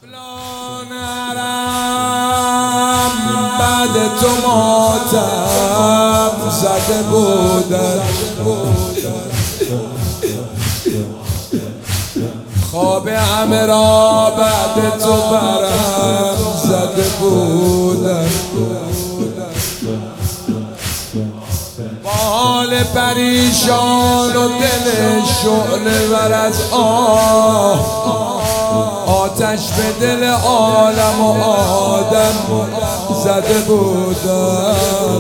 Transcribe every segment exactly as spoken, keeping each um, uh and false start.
نرم بعد تو ماتم زده بودن، خواب همه را بعد تو برم زده بودن. با حال پریشان و دل شعله ور از آه، آتش به دل عالم و آدم زده بودم.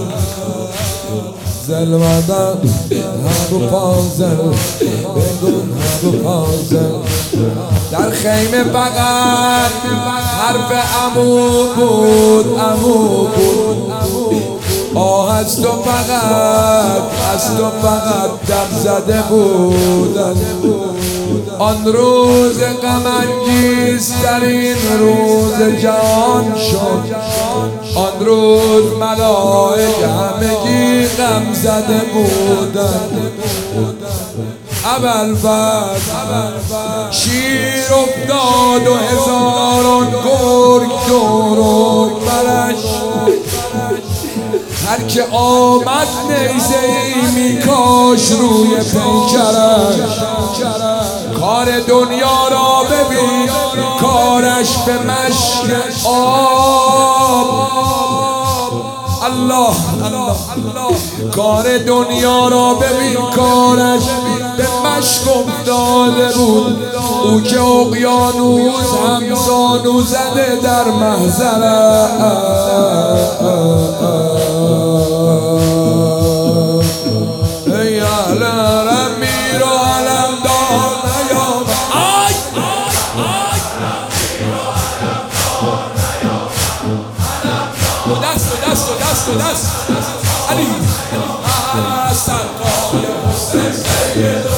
زلمدن همو پازل بگون همو پازل، در خیمه فقط حرف عمو بود عمو بود. آه از تو فقط از تو فقط دم زده بودن. آن روز غم انگیزترین روز جهان شد، آن روز ملائک همگی غم زده بودن. اول بعد شیر افتاد و هزاران گرگ دور برش، هر که آمد نیزه ای میکاش روی پیکرش. کار دنیا را ببین کارش به مشک آب. الله الله کار دنیا را ببین کارش به مشک افتاده بود. او که اقیانوس هم زانو زده در محضرش. ای اهل حرم میر و علمدار نیامد. آی دست و دست و دست و دست علی سرکار